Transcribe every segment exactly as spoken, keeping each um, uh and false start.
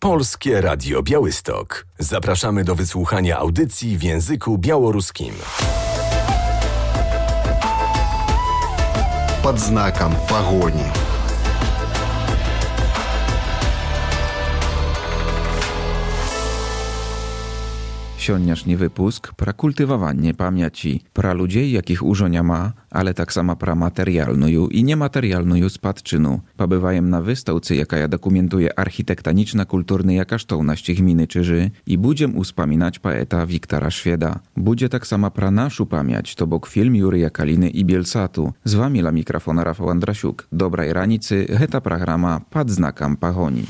Polskie Radio Białystok. Zapraszamy do wysłuchania audycji w języku białoruskim. Pod znakiem pogoni. Сённяшні выпуск пра культываванне памяці, пра людзей, якіх ужо няма, але таксама пра матэрыяльную і нематэрыяльную спадчыну. Пабываем на выстаўцы, якая дакументуе архітэктанічна-культурныя каштоўнасці гміны Czyży і будзем успамінаць паэта Віктара Шведа. Будзе таксама пра нашу памяць, то бок фільм Юрыя Каліны і Бельсату. З вамі ла мікрафона Рафał Андрасюк. Добрай раніцы, гэта праграма «Пад знакам пагоні».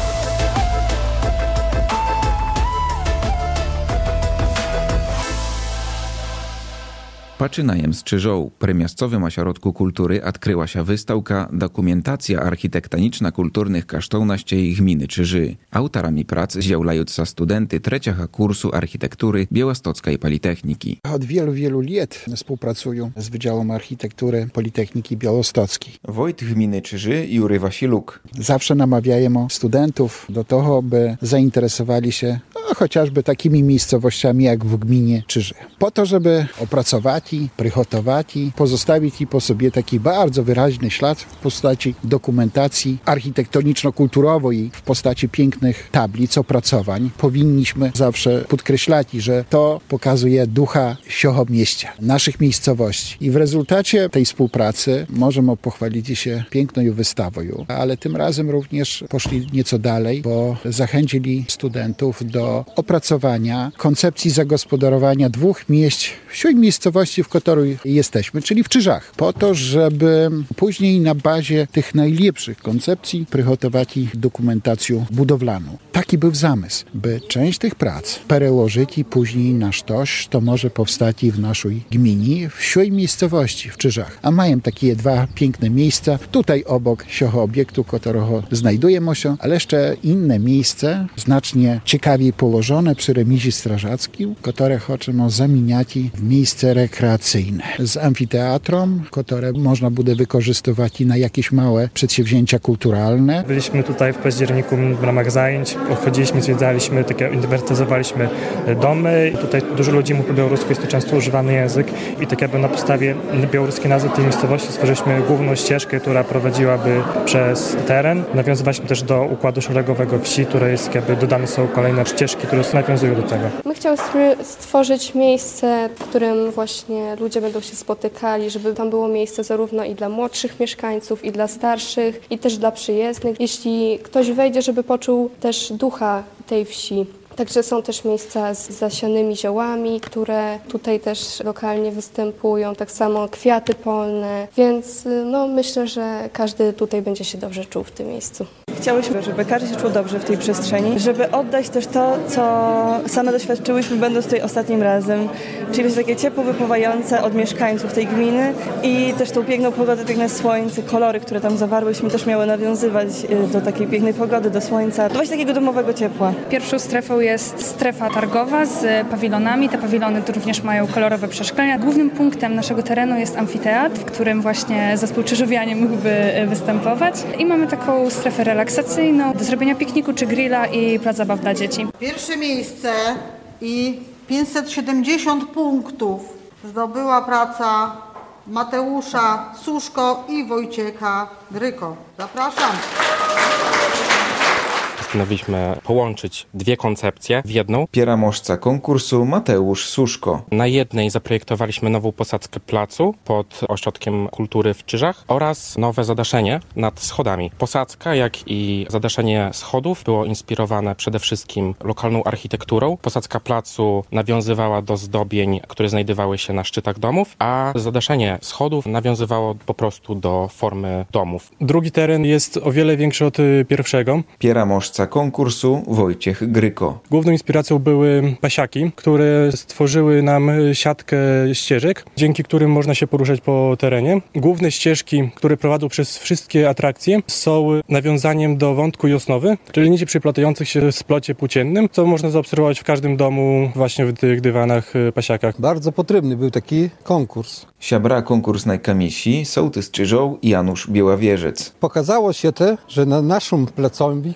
Пачынаем з Czyżoў. Пры мясцовым асяродку культуры адкрылася выстаўка «Дакументацыя архітэктанічна-культурных каштоўнасцей гміны Czyży». Аўтарамі прац з'яўляюцца студэнты трэцяга курсу архітэктуры Białostockiej Politechniki. Od wielu, wielu lat współpracuję z Wydziałem Architektury Politechniki Białostockiej. Wójt gminy Czyży Jury Wasiluk. Zawsze namawiają studentów do tego, by zainteresowali się no, chociażby takimi miejscowościami jak w gminie Czyży. Po to, żeby opracować i przygotować i pozostawić i po sobie taki bardzo wyraźny ślad w postaci dokumentacji architektoniczno-kulturowej, w postaci pięknych tablic, opracowań. Powinniśmy zawsze podkreślać, że to pokazuje ducha siego mieścia, naszych miejscowości. I w rezultacie tej współpracy możemy pochwalić się piękną wystawą, ale tym razem również poszli nieco dalej, bo zachęcili studentów do opracowania koncepcji zagospodarowania dwóch mieść w miejscowości, w której jesteśmy, czyli w Czyżach, po to, żeby później na bazie tych najlepszych koncepcji przygotować dokumentację budowlaną. Taki był zamysł, by część tych prac przełożyć i później na coś, to może powstać i w naszej gminie, w sioj miejscowości, w Czyżach. A mają takie dwa piękne miejsca, tutaj obok siego obiektu, którego znajdujemy się, ale jeszcze inne miejsce, znacznie ciekawiej położone przy remizie strażackim, które chcemy zamieniać w miejsce rekreacyjne. Z amfiteatrom, które można bude wykorzystywać na jakieś małe przedsięwzięcia kulturalne. Byliśmy tutaj w październiku w ramach zajęć, chodziliśmy, zwiedzaliśmy, takie inwertyzowaliśmy domy. Tutaj dużo ludzi mówi po białorusku, jest to często używany język i tak jakby na podstawie białoruskiej nazwy tej miejscowości stworzyliśmy główną ścieżkę, która prowadziłaby przez teren. Nawiązywaliśmy też do układu szeregowego wsi, które jest jakby dodane są kolejne ścieżki, które nawiązują do tego. My chcieliśmy stworzyć miejsce, w którym właśnie ludzie będą się spotykali, żeby tam było miejsce zarówno i dla młodszych mieszkańców, i dla starszych, i też dla przyjezdnych. Jeśli ktoś wejdzie, żeby poczuł też ducha tej wsi. Także są też miejsca z zasianymi ziołami, które tutaj też lokalnie występują, tak samo kwiaty polne, więc no, myślę, że każdy tutaj będzie się dobrze czuł w tym miejscu. Chciałyśmy, żeby każdy się czuł dobrze w tej przestrzeni, żeby oddać też to, co same doświadczyłyśmy, będąc tutaj ostatnim razem, czyli takie ciepło wypływające od mieszkańców tej gminy i też tą piękną pogodę, piękne słońce, kolory, które tam zawarłyśmy, też miały nawiązywać do takiej pięknej pogody, do słońca, do właśnie takiego domowego ciepła. Pierwszą strefą jest strefa targowa z pawilonami. Te pawilony również mają kolorowe przeszklenia. Głównym punktem naszego terenu jest amfiteatr, w którym właśnie zespół Czyżowianie mógłby występować. I mamy taką strefę relaksacyjną do zrobienia pikniku czy grilla i plac zabaw dla dzieci. Pierwsze miejsce i pięćset siedemdziesiąt punktów zdobyła praca Mateusza Suszko i Wojciecha Gryko. Zapraszam. Postanowiliśmy połączyć dwie koncepcje w jedną. Пераможца konkursu Mateusz Suszko. Na jednej zaprojektowaliśmy nową posadzkę placu pod Ośrodkiem Kultury w Czyżach oraz nowe zadaszenie nad schodami. Posadzka, jak i zadaszenie schodów było inspirowane przede wszystkim lokalną architekturą. Posadzka placu nawiązywała do zdobień, które znajdowały się na szczytach domów, a zadaszenie schodów nawiązywało po prostu do formy domów. Drugi teren jest o wiele większy od pierwszego. Пераможца konkursu Wojciech Gryko. Główną inspiracją były pasiaki, które stworzyły nam siatkę ścieżek, dzięki którym można się poruszać po terenie. Główne ścieżki, które prowadzą przez wszystkie atrakcje, są nawiązaniem do wątku i osnowy, czyli nici przyplatających się w splocie płóciennym, co można zaobserwować w każdym domu właśnie w tych dywanach, pasiakach. Bardzo potrzebny był taki konkurs. Siabra konkursnej komisji sołtys Czyżoł Janusz Białawieżec. Pokazało się to, że na naszym placowi, który ma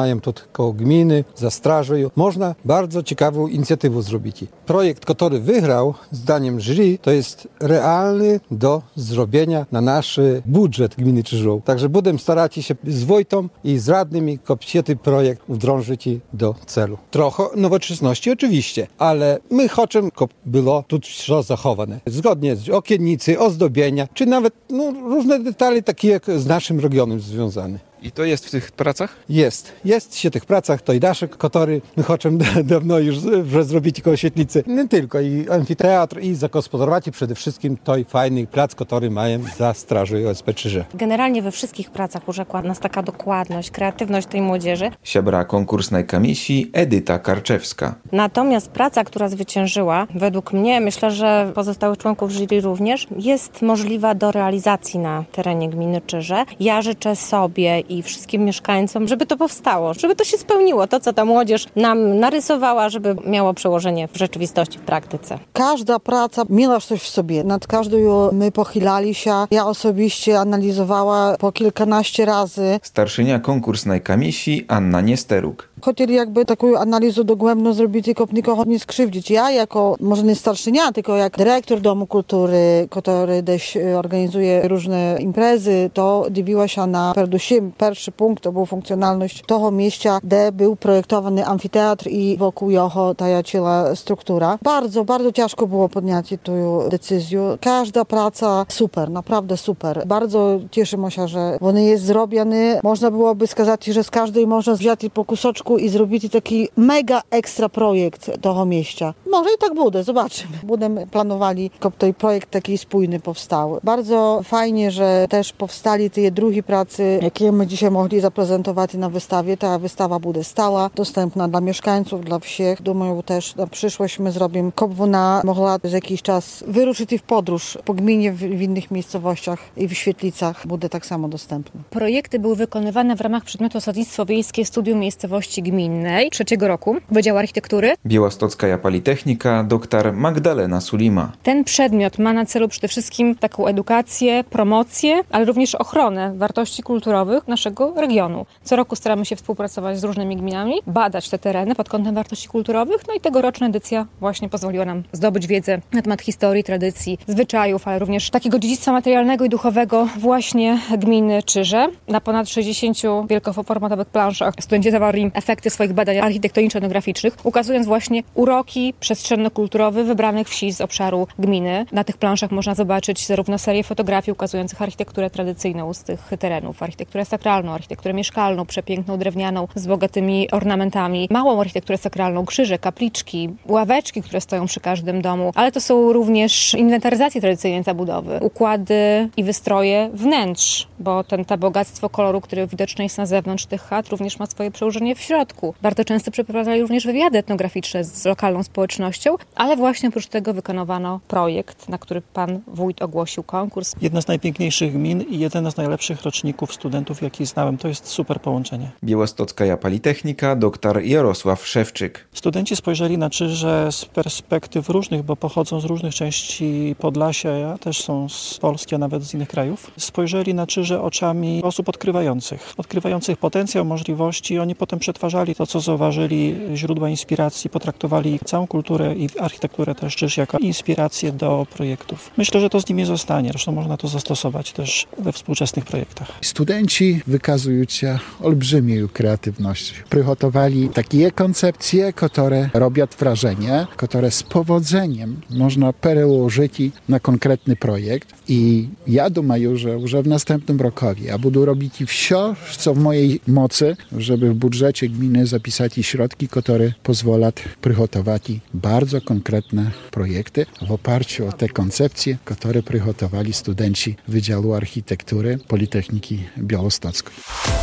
mają tu koło gminy, za strażą. Można bardzo ciekawą inicjatywę zrobić. Projekt, który wygrał, zdaniem jury, to jest realny do zrobienia na nasz budżet gminy Czyżów. Także będę starać się z Wojtą i z radnymi ten projekt wdrążyć do celu. Trochę nowoczesności oczywiście, ale my chcemy, żeby było tu wszystko zachowane. Zgodnie z okiennicy, ozdobienia, czy nawet no, różne detale takie jak z naszym regionem związane. I to jest w tych pracach? Jest. Jest się w tych pracach, to i nasze kotory. My chcemy dawno już zrobić koło świetlicy. Nie tylko, i amfiteatr, i zagospodarować, i przede wszystkim to i fajny plac, który mają za strażą O S P Czyże. Generalnie we wszystkich pracach urzekła nas taka dokładność, kreatywność tej młodzieży. Siebra konkursnej komisji Edyta Karczewska. Natomiast praca, która zwyciężyła, według mnie, myślę, że pozostałych członków jury również, jest możliwa do realizacji na terenie gminy Czyże. Ja życzę sobie i wszystkim mieszkańcom, żeby to powstało, żeby to się spełniło, to co ta młodzież nam narysowała, żeby miało przełożenie w rzeczywistości, w praktyce. Każda praca miała coś w sobie. Nad każdą my pochylali się. Ja osobiście analizowała po kilkanaście razy. Starszynia konkursnej komisji Anna Niesteruk. Chcieli jakby taką analizę dogłębną zrobić, tylko nikogo nie skrzywdzić. Ja jako, może nie starszynia, tylko jak dyrektor Domu Kultury, który też organizuje różne imprezy, to dziwiła się na przede pierwszy punkt, to był funkcjonalność toho miejsca, gdzie był projektowany amfiteatr i wokół jego ta ciała struktura. Bardzo, bardzo ciężko było podjąć tę decyzję. Każda praca super, naprawdę super. Bardzo cieszymy się, że on jest zrobiony. Można byłoby сказать, że z każdej można wziąć po kusoczku i zrobić taki mega ekstra projekt tego miejsca. Może i tak będzie, zobaczymy. Będziemy planowali, żeby ten projekt taki spójny powstał. Bardzo fajnie, że też powstali te drugie prace, jakie my dzisiaj mogli zaprezentować na wystawie. Ta wystawa będzie stała, dostępna dla mieszkańców, dla wszystkich. Думаю, też na przyszłość my zrobimy, żeby ona mogła za jakiś czas wyruszyć w podróż po gminie w, w innych miejscowościach i w Świetlicach. Będzie tak samo dostępna. Projekty były wykonywane w ramach przedmiotu Sadznictwo Wiejskie Studium Miejscowości Gminnej trzeciego roku Wydziału Architektury. Białostocka Politechnika dr Magdalena Sulima. Ten przedmiot ma na celu przede wszystkim taką edukację, promocję, ale również ochronę wartości kulturowych naszego regionu. Co roku staramy się współpracować z różnymi gminami, badać te tereny pod kątem wartości kulturowych, no i tegoroczna edycja właśnie pozwoliła nam zdobyć wiedzę na temat historii, tradycji, zwyczajów, ale również takiego dziedzictwa materialnego i duchowego właśnie gminy Czyże. Na ponad sześćdziesięciu wielkoformatowych planszach studenci zawarli efekty swoich badań architektoniczno-etnograficznych, ukazując właśnie uroki przestrzenno-kulturowe wybranych wsi z obszaru gminy. Na tych planszach można zobaczyć zarówno serię fotografii ukazujących architekturę tradycyjną z tych terenów, architekturę sakralną, architekturę mieszkalną, przepiękną, drewnianą, z bogatymi ornamentami, małą architekturę sakralną, krzyże, kapliczki, ławeczki, które stoją przy każdym domu, ale to są również inwentaryzacje tradycyjnej zabudowy, układy i wystroje wnętrz, bo ten, to bogactwo koloru, które widoczne jest na zewnątrz tych chat, również ma swoje przełożenie w środku. Bardzo często przeprowadzali również wywiady etnograficzne z lokalną społecznością, ale właśnie oprócz tego wykonywano projekt, na który pan wójt ogłosił konkurs. Jedna z najpiękniejszych gmin i jeden z najlepszych roczników studentów, jaki znałem. To jest super połączenie. Białostocka Politechnika dr Jarosław Szewczyk. Studenci spojrzeli na Czyże z perspektyw różnych, bo pochodzą z różnych części Podlasia, a też są z Polski, a nawet z innych krajów. Spojrzeli na Czyże oczami osób odkrywających. Odkrywających potencjał, możliwości. Oni potem przetwarzali to, co zauważyli, źródła inspiracji, potraktowali całą kulturę i architekturę też Czyż jako inspirację do projektów. Myślę, że to z nimi zostanie. Zresztą można to zastosować też we współczesnych projektach. Studenci wykazują się olbrzymią kreatywnością. Przygotowali takie koncepcje, które robią wrażenie, które z powodzeniem można przełożyć na konkretny projekt. I ja думаю, że już w następnym roku ja będę robić wszystko, co w mojej mocy, żeby w budżecie gminy zapisać środki, które pozwolą przygotować bardzo konkretne projekty w oparciu o te koncepcje, które przygotowali studenci Wydziału Architektury Politechniki Białostockiej.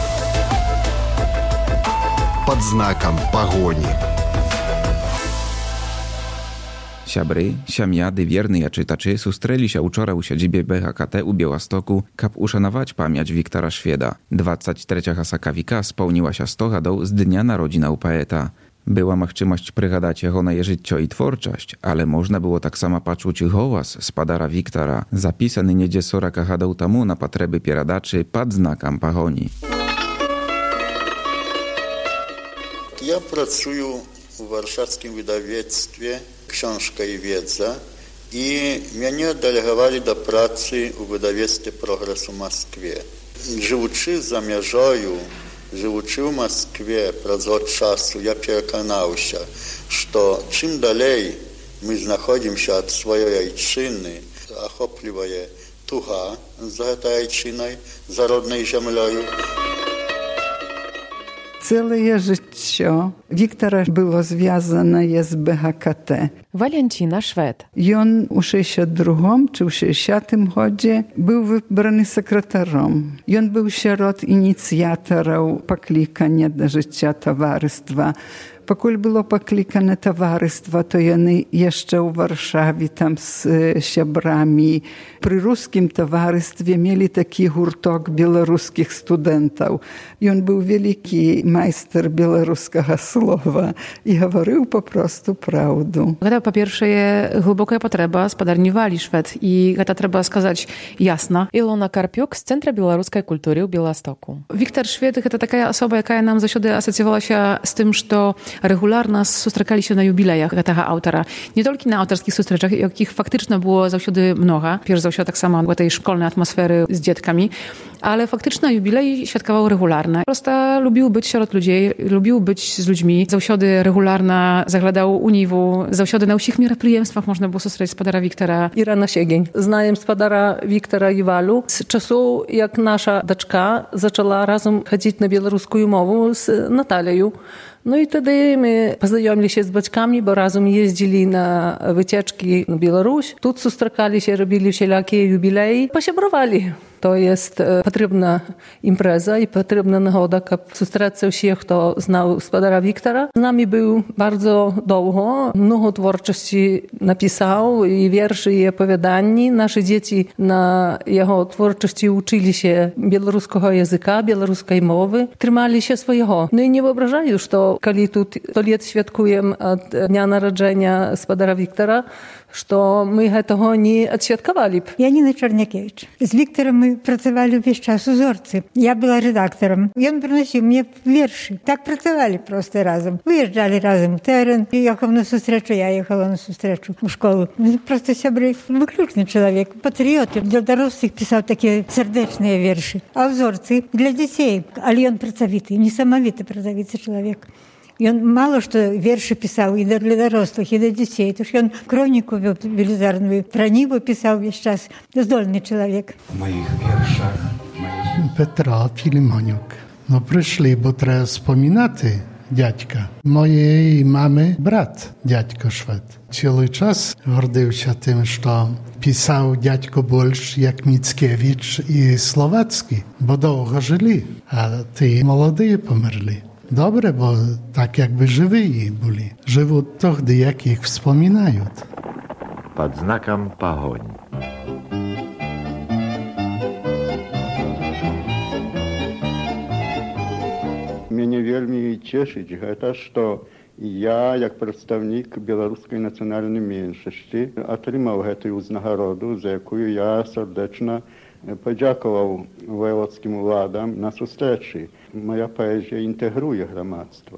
Pod znakiem pogoni. Siabry, siamiady, wierny czytaczy sustreli się wczoraj u siedzibie B H K T u Białostoku, kap uszanować pamięć Wiktora Szwieda. dwadzieścia cztery hasakawika spełniła się sto lat z dnia narodzina u poeta. Była możliwość przygadać jego na życie i twórczość, ale można było tak samo poczuć hałas z padara Wiktora, zapisany niedzie soraka hadał temu na potrzeby pieradaczy pod znakiem pogoni. Ja pracuję w warszawskim wydawnictwie Książka i Wiedza i mnie delegowali do pracy w wydawnictwie Progresu w Moskwie. Живучи за межою, живучи в Москве прозот часу, я переконался, что чем далее мы находимся от своей отчины, охопливая туга за этой отчиной, за родной землей. Całe życie Wiktora było związane z B H K T. Валентина Швед. I on u sześćdziesiątym drugim czy u sześćdziesiątym chodzie był wybrany sekretarzem. I on był wśród inicjatorów poklikania do życia towarzystwa. Покуль było poklикane towarzystwo, to oni jeszcze w Warszawie tam z siebrami przy ruskim towarzystwie mieli taki hurtok białoruskich studentów. I on był wielki majster białoruskiego słowa i mówił po prostu prawdę. Гэта, па-першае, глыбокая патрэба спадарнівалі Швед, і гэта трэба сказаць ясна. Ілона Карпюк з Цэнтра беларускай культуры ў Беластоку. Віктор Швед гэта такая асоба, якая нам заўсёды асацыявалася з тым, што рэгулярна сустракалі się na jubilejach гэтага аўтара. Не толькі на аўтарскіх сустрэчах, якіх фактычна было заўсёды многа, перш за ўсё таксама ў гэтай школьнай атмасферы з дзеткамі, ale faktyczna jubilej świadkował regularne. Prosto lubił być wśród ludzi, lubił być z ludźmi. Zаўсёdy regularna zaglądał u niwu. Zаўсёdy na усіх мерапрыемствах można było sustrzeć спадара Wiktora. Ірана Щегінь. Знаємо спадара Віктора Івалю з часу, як наша дочка почала разом ходити на білоруську мову з Наталією. No i wtedy my poznajomili się z baćkami, bo razem jeździli na wycieczki na Białoruś. Tu sustrzekali się, robili wszelakie jubileje, posiebrowali. To jest potrzebna impreza i potrzebna nagoda, aby sustrzec się, kto znał spadara Wiktora. Z nami był bardzo długo, mnogo twórczości napisał i wierszy i opowiadań. Nasze dzieci na jego twórczości uczyli się białoruskiego języka, białoruskiej mowy, trzymali się swojego. No i nie wyobrażają, że to, kiedy tu sto lat świadkujemy od dnia narodzenia spadara Wiktora, что мы гэтага не адсвяткавалі б. Яніна Чарнякевіч. З Віктором мы працавалі ўвесь час у Зорцы. Я была рэдактарам. Ён прыносіў мне вершы. Так працавалі проста разам. Выязджалі разам у тэрэн. Ехаў на сустрэчу, я ехала на сустрэчу у школу. Проста сябры. Выключны чалавек. Патрыёт. Для дарослых пісаў такія сардэчныя вершы. А ў Зорцы для дзяцей. Але ён працавіты, несамавіты працавіты чалавек. Ён мало што вершы пісаў і для дарослых, і для дзяцей. Тож ён кроніку велізарную, пра ніву пісаў весь час. Здольны чалавек. У моїх віршах... Петра Філімонюк. Ну, прийшли, бо треба спомінати дядька. Моєї мами брат, дядько Швед. Цілий час гордився тим, що писав дядько більш, як Міцкевич і Словацький, бо довго жили, а ті молоді померли. Dobre, bo tak jakby żywi byli. Żywą tohdy, jak ich wspominają. Pod znakiem Pahoń. Mnie wielmi cieszyć, to, że ja, jak przedstawnik białoruskiej nacjonalnej mniejszości, otrzymał tę uznagrodę, za jaką ja serdecznie podziękował wojewódzkim władom na sustrzeci. Moja poezja integruje громадство.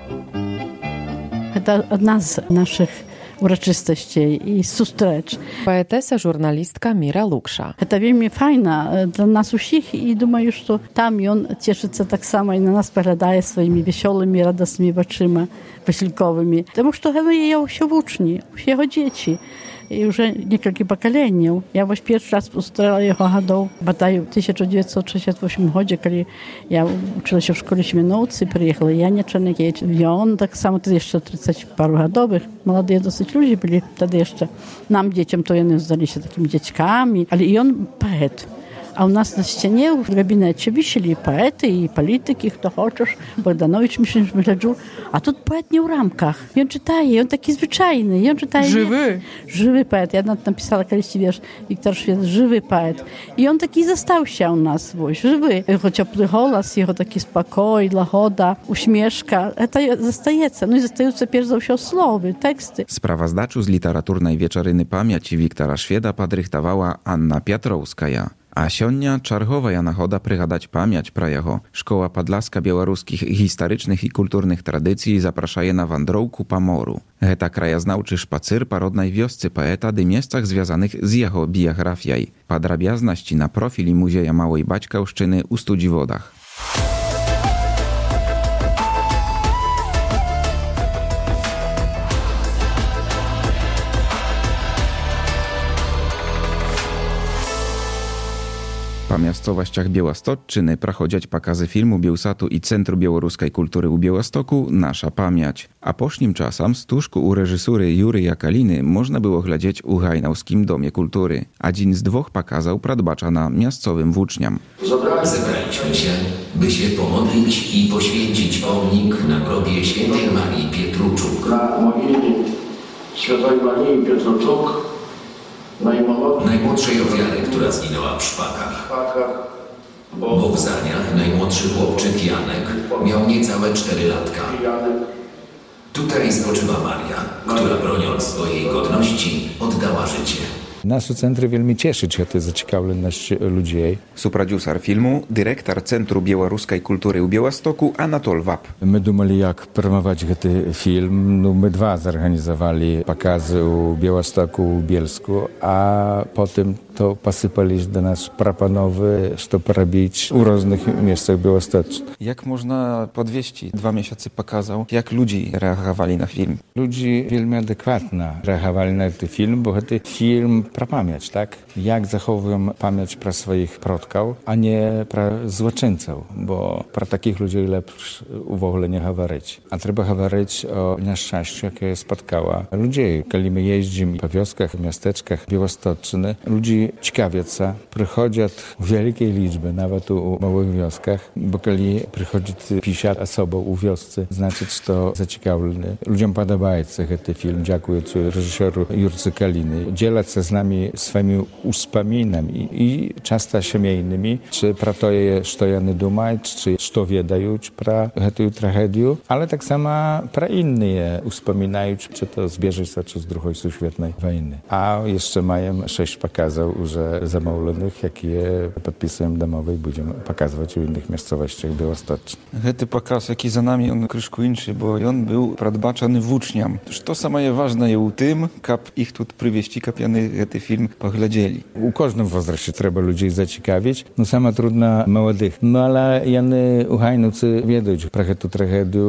To одна z naszych uroczystości i sustrecz. Поэтеса, журналистка Мира Лукша. To wielmi fajna dla nas wszystkich i думаю, że tam on cieszy się tak samo i na nas poglądaje swoimi wesołymi, radosnymi oczyma wysiłkowymi. Потому что my jego się uczni, jego dzieci. I już kilka pokoleń. Ja właśnie pierwszy raz usłyszałam jego gadał, badaj w tysiąc dziewięćset sześćdziesiątym ósmym roku, kiedy ja uczyła się w szkole Śmienowcy, przyjechała Jania Czarnekiewicz. I on tak samo, wtedy jeszcze trzydzieści paru ładowych, młodzi dosyć ludzie byli, wtedy jeszcze nam dzieciom to oni zdali się takimi dziećkami, ale i on poet. A u nas na ścianie w gabinecie wisieli poety i polityki, kto chcesz. Bogdanowicz mi się wyleczył. A tu poet nie w ramkach. I on czytaje, on taki zwyczajny. I on czytaje. Żywy. Żywy poet. Ja napisała kiedyś wiersz Wiktor Szwed, żywy poet. I on taki został się u nas, właśnie, żywy. Jego ciepły głos, jego taki spokój, lagoda, uśmieszka. To zostaje. No i zostają pierwsze za wszystko słowy, teksty. Sprawozdaczu z literaturnej wieczoryny pamięci Wiktora Szweda podrychtowała Anna Piotrowskaja. A sionia czarchowa ja nachoda prygадać pamięć pra jeho. Szkoła Podlaska białoruskich historycznych i kulturnych tradycji zapraszaje na wandrowku po moru. Heta krajoznawczy szpacyr po rodnej wiosce poeta dy miejscach związanych z jego biografią. Podrabiazności na profili Muzeja Małej Baćkałszczyny u Studziwodach. Po miastowościach Białostocczyny prachodziać pokazy filmu Bielsatu i Centrum Białoruskiej Kultury u Białostoku Nasza Pamięć. A pośnim czasem stużku u reżysery Juryja Kaliny można było ględzieć u Hajnałskim Domie Kultury. A dzień z dwóch pokazał pradbacza na miastowym włóczniam. Zebraliśmy się, by się pomodlić i poświęcić pomnik na grobie świętej Marii Pietruczuk. Na mogili świętej Marii Pietruczuk, najmłodszej ofiary, która zginęła w szpakach. Bo w Zaniach najmłodszy chłopczyk Janek miał niecałe cztery latka. Tutaj spoczywa Maria, która broniąc swojej godności oddała życie. Nasze centrum wielmi cieszy się tę zaciekawioność ludzi. Suproducer filmu, dyrektor Centrum Białoruskiej Kultury u Białostoku Anatol Wap. My думали, jak promować ten film. No, my dwa zorganizowali pokazy u Białostoku, u Bielsku, a potem to posypaliśmy do nas proponowy, co robić u różnych miejscach białostocznych. Jak można podwieźć dwa miesiące pokazał, jak ludzie reagowali na film? Ludzie wielmi adekwatnie reagowali na ten film, bo ten film про pamięć, tak? Jak zachowują pamięć pro swoich przodków, a nie pro złoczyńców, bo pro takich ludzi lepiej w ogóle nie mówić. A trzeba mówić o nieszczęściu, jakie spotkało ludzi. Kiedy my jeździmy po wioskach, miasteczkach Białostocczyny, ludzie ciekawią się, przychodzą w wielkiej liczbie, nawet u małych wioskach, bo kiedy przychodzi pięćdziesiąt osób u wiosce, znaczy, że to zaciekawiony. Ludziom podoba się ten film, dziękuję reżyserowi Jurce Kaliny. Dzielą się z nami swoimi wspominami i często семейnymi, czy pro to, co oni думаją, czy co wiedają pro tę tragedię, ale tak samo pro inne wspominają, czy to z pierwszej, czy z drugiej światowej wojny. A jeszcze mają sześć pokazów już zamówionych, jakie podpisem domowej będziemy pokazywać w innych miejscowościach białostocznych. Ten pokaz, jaki za nami, on troszkę inny, bo on był pradbaczany włóczniam. To samo jest ważne je u tym, kap ich tu przywieźć, kapiany ten film poglądali. U każdym wzroście trzeba ludzi zaciekawić, no sama trudna młodych. No ale jany uchajnucy wiedzą pro tę tragedię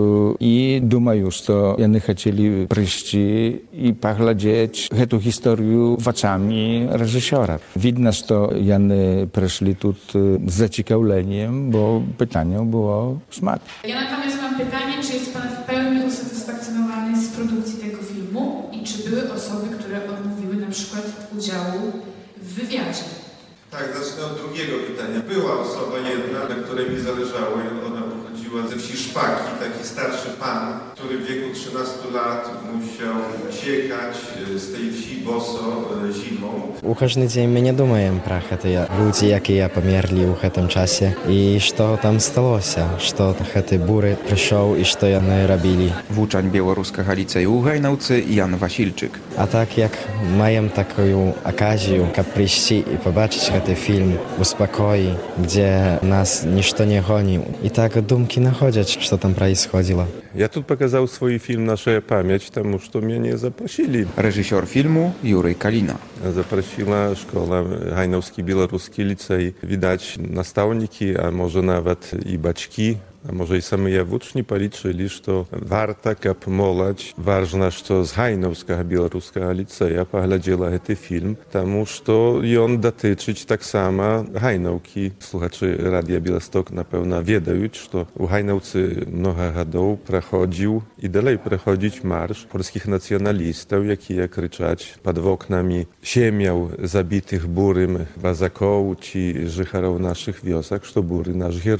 i dumają, że jany chcieli przyjść i poglądać tę historię oczami reżysera. Widno, że jany przyszli tu z zaciekawieniem, bo pytanie było szmat. Ja natomiast mam pytanie, czy jest Pan w pełni usatysfakcjonowany z produkcji tego filmu i czy były osoby, które odmówiły na przykład udziału w wywiadzie? Tak, zacznę od drugiego pytania. Była osoba jedna, na której mi zależało. Ona pochodziła ze wsi Szpaki, taki starszy pan, który w wieku trzynastu lat musiał uciekać z tej wsi boso zimą. U każdy dzień my nie думаем про это. Люди, jakie pomierli w tym czasie i co tam stało się, co te bury przyszło i co oni robili. Włóczań białoruskiego liceum Hajnałcy Jan Wasilczyk. A tak jak mają taką okazję, jak przyjść i zobaczyć ten film w spokoju, gdzie nas nic nie goni. I tak думки находят, что там происходило. Я тут показал свой фильм «Наша память», потому что меня не запросили. Режиссер фильму Юрий Калина. Запросила школа Гайнаўскі беларускі ліцэй. Widać nastawniki, a może nawet i baćki, a może i same włóczni policzyli, że warto, kap молодь, ważne, że z Hajnowskiego białoruskiego liceja poglądała ten film, потому что on dotyczyć tak samo Hajnówki. Słuchacze Radia Białystok na pewno wiedzą, że u Hajnówcy mnogo lat przechodził i dalej przechodzić marsz polskich nacjonalistów, jaki je krzyczać pod oknami siemiał zabitych burym wazakoł czy życharów naszych wiosek, że bury nasz heroj.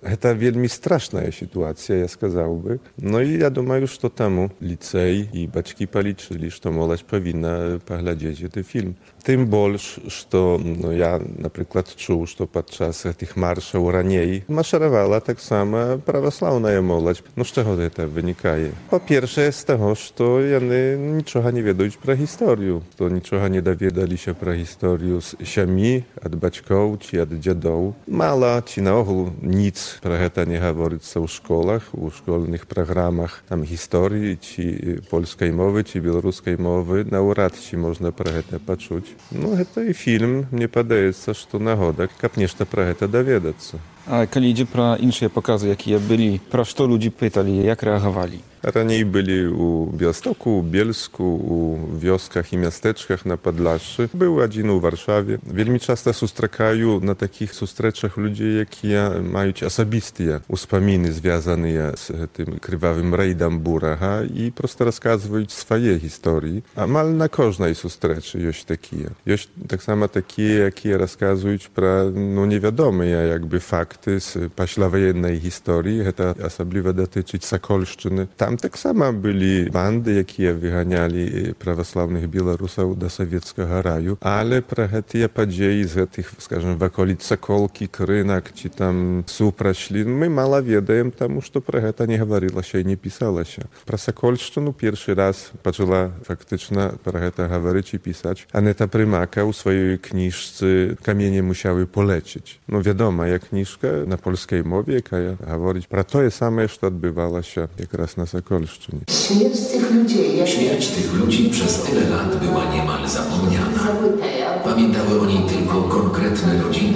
Это вельми страшная ситуация, я сказал бы. Но и я думаю, что тому лицей и батьки полічили, что молодь повинна поглядеть этот фильм. Тем больше, что no, я, например, чуł, что подчас этих маршаў раней маршировала так само православная молодь. Ну, з чого это виникає? По-перше, з того, що вони нічого не ведають про історію. То нічого не довідалися про історію з сям'ї, від батьків чи від дідів. Мало чи наогул nic про это не говорится у школах, у школьных программах там истории, чи польской мовы, чи белорусской мовы, навряд чи можно про это почуть. Ну, это и фильм, мне падаецца, что нагода, каб нешта про это доведацца. А калі ідзе пра іншыя паказы, якія былі, пра што людзі пыталі, як рэагавалі? Раней былі у Białymstoku, у Bielsku, у wioskach i miasteczkach na Podlasie. Był один у Warszawie. Вельмі часто сустракаю на таких сустрэчах людей, якія маюць асабістыя успаміны, звязаныя з гэтым крывавым рэйдам Бурага і просто расказваюць свае гісторыі. Амаль на кожнай сустрэчы ёсць такія. Ёсць таксама такія, якія расказваюць пра ну, невядомыя якby факты з пасляваеннай гісторыі. Гэта асабліва датычыць Сакольшчыны. Там tak samo byli bandy, jakie wyganiali prawosławnych Białorusów do sowieckiego raju, ale про te події z tych, скажем, w okolic Sokolki, Krynak, czy tam Supraśli, my mało wiedаем, тому что про это не говорилось и не писалось. Про Сокольщину pierwszy raz zaczęła faktycznie про это говорить i pisać. Aneta Prymaka u swojej książce Kamienie musiały polecieć. No wiadomo, jak książka na polskiej mowie, jaka mówić про to same, co odbywało się jak raz na Sokolszczynie. Śmierć tych ludzi, Śmierć tych ludzi przez tyle lat była niemal zapomniana. Pamiętały o niej tylko konkretne rodziny.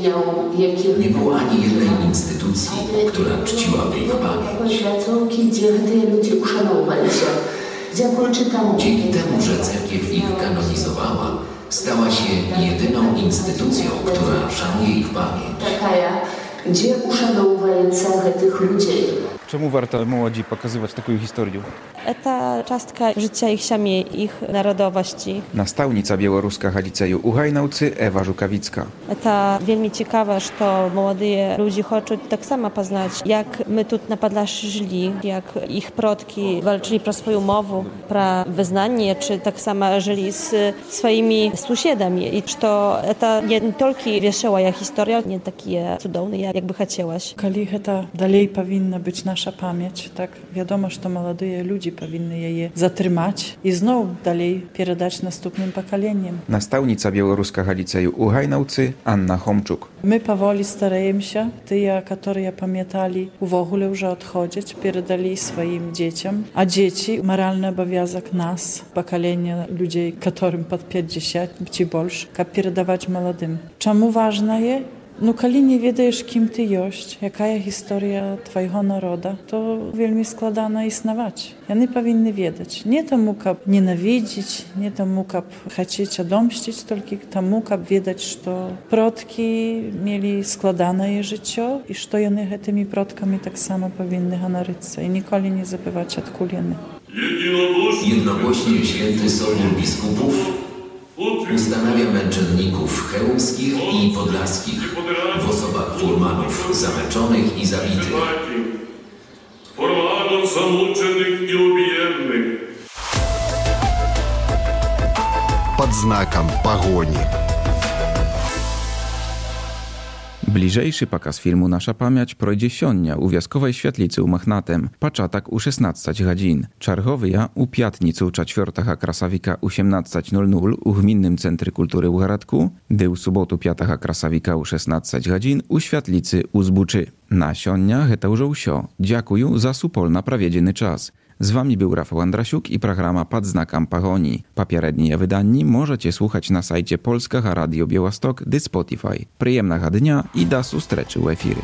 Nie było ani jednej instytucji, która czciłaby ich pamięć. Dzięki temu, że cerkiew ich kanonizowała, stała się jedyną instytucją, która szanuje ich pamięć. Gdzie uszanowująca tych ludzi? Czemu warto młodzi pokazywać taką historię? Это частка życia ich siamie, ich narodowości. Nastavnica Białoruska liceju u Hajnaucy Ewa Żukawicka. Это вельми цікаво, что молодые люди хотят так само познать, jak my тут на Podlasie żyli, jak ich przodki walczyli pro swoją mowę, pro wyznanie, czy tak samo żyli z swoimi sąsiadami. I что это не только веселая historia, nie takie cudowne, jak by chciałaś. Kali это dalej powinna być nasza pamięć, tak wiadomo, że młodые ludzie powinny je zatrzymać i znowu dalej przekazać następnym pokoleniom. Nastavnica Białoruska liceju u Hajnaucy Anna Homczuk. My powoli starajemy się, te, które pamiętali, w ogóle już odchodzić, przekazali swoim dzieciom, a dzieci, moralny obowiązek nas, pokolenia ludzi, którym pod pięćdziesiąt czy больше, przekazywać młodym. Czemu ważne jest? No, kali nie wiedziesz, kim ty jesteś, jaka jest historia twojego narodu, to wielmi składana istnować. Oni powinny wiedzieć. Nie temu, kab nienawidzić, nie temu, kab chcieć odmścić, tylko temu, kab wiedzieć, że przodki mieli składane życie i że oni tymi przodkami tak samo powinny honorować i nigdy nie zabywać odkud oni. Jednogłośnie Święty Sobór Biskupów ustanawia męczenników chełmskich i podlaskich w osobach furmanów zamęczonych i zabitych. Furmanów zamученных i ubijennych. Под знаком погони. Bliżejszy показ filmu Nasza Pamięć projdzie sionnia u Wioskowej Świetlicy u Machnatem, paczatak u szesnastej godzin. Czarchowyja u piatnicu czwartego krasawika u siedemnastej godzin u Gminnym Centrum Kultury u Haradku, dy u sobotu piątego krasawika u szesnastej godzin u Świetlicy u Zbuczy. Na sionnia heta już usio. Dziękuję za supolna prawiedziny czas. Z wami był Rafał Andrasiuk i programa Pod znakiem pagoni. Papierednie wydani możecie słuchać na sajcie Polskiego Radio Białystok dy Spotify. Przyjemnego dnia i do sustreczy u efiry.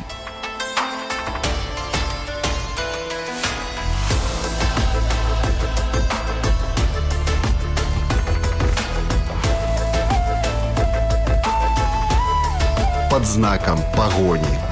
Под знаком погони.